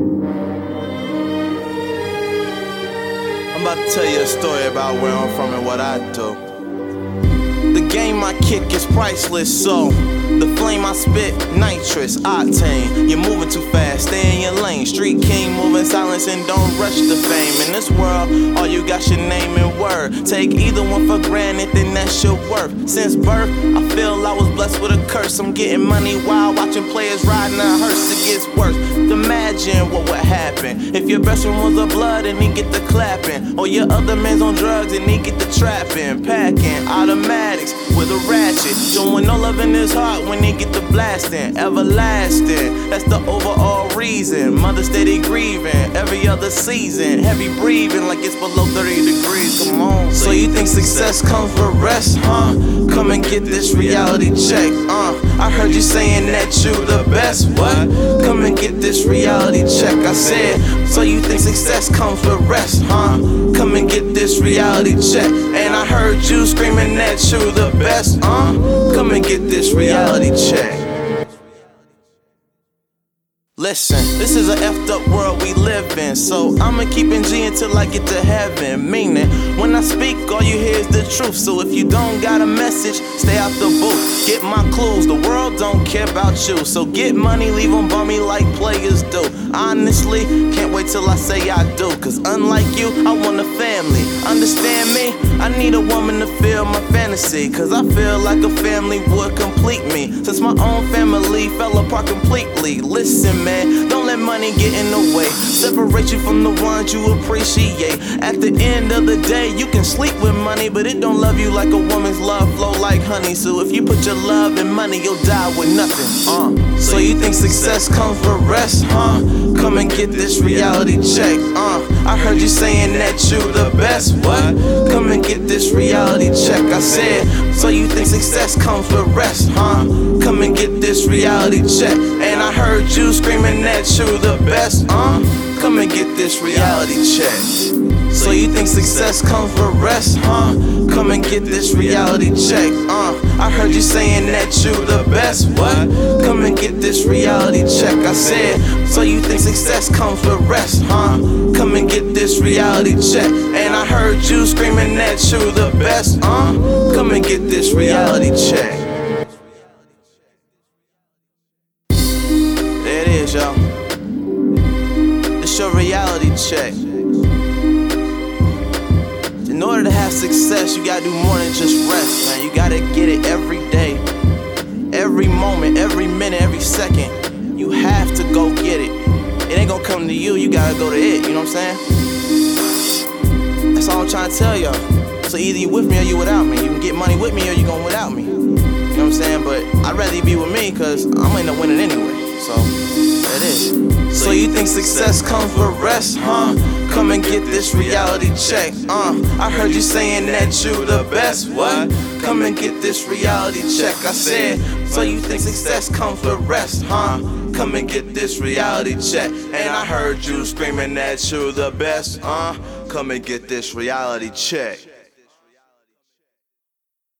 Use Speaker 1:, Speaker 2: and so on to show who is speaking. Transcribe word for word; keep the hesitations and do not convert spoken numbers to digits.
Speaker 1: I'm about to tell you a story about where I'm from and what I do. The game I kick is priceless, so the flame I spit, nitrous, octane. You're moving too fast, stay in your lane. Street king, moving silence and don't rush the fame. In this world, all you got's your name and word. Take either one for granted, then that's your worth. Since birth, I feel I was blessed with a curse. I'm getting money while watching players riding a hearse. It gets worse. Imagine what would happen if your best friend was a blood and he get the clapping, or your other man's on drugs and he get the trapping. Packing automatics with a ratchet, showing no love in his heart when he get the blasting. Everlasting, that's the overall reason. Mother steady grieving every other season. Heavy breathing like it's below thirty degrees. Come on. So you think success comes with rest, huh? Come and get this reality check, uh I heard you saying that you the best, what? Come and get this reality check, I said. So you think success comes with rest, huh? Come and get this reality check. And I heard you screaming that you the best, uh Come and get this reality check. Listen, this is a effed up world we live in, so I'ma keep in G until I get to heaven. Meaning, when I speak, all you hear is the truth. So if you don't got a message, stay out the booth. Get my clues, the world don't care about you. So get money, leave them bummy like players do. Honestly, can't wait till I say I do. Cause unlike you, I want a family. Understand me? I need a woman to feel my fantasy. Cause I feel like a family would complete me. Since my own family fell apart completely. Listen, man, don't let money get in the way. Separate you from the ones you appreciate. At the end of the day, you can sleep with money, but it don't love you like a woman's love flow like honey. So if you put your love in money, you'll die with nothing, uh So you think success comes with rest, huh? Come and get this reality check, uh I heard you saying that you the best, what? Come and get this reality check, I said. So you think success comes with rest, huh? Come and get this reality check. And I heard you screaming that you the best, uh Come and get this reality check. So you think success comes with rest, huh? Come and get this reality check, uh I heard you saying that you the best, what? Come and get this reality check, I said. So you think success comes with rest, huh? Come and get this reality check. And I heard you screaming that you the best, uh Come and get this reality check. There it is, y'all. It's your reality check. In order to have success, you gotta do more than just rest, man. You gotta get it every day, every moment, every minute, every second. You have to go get it. It ain't gonna come to you, you gotta go to it, you know what I'm saying? That's all I'm trying to tell y'all. So either you with me or you without me. You can get money with me or you going without me. You know what I'm saying? But I'd rather you be with me, cause I'm gonna end up winning anyway. So, there it is. So you think success comes with rest, huh? Come and get this reality check, uh I heard you saying that you the best, what? Come and get this reality check, I said. So you think success comes with rest, huh? Come and get this reality check. And I heard you screaming that you the best, uh Come and get this reality check.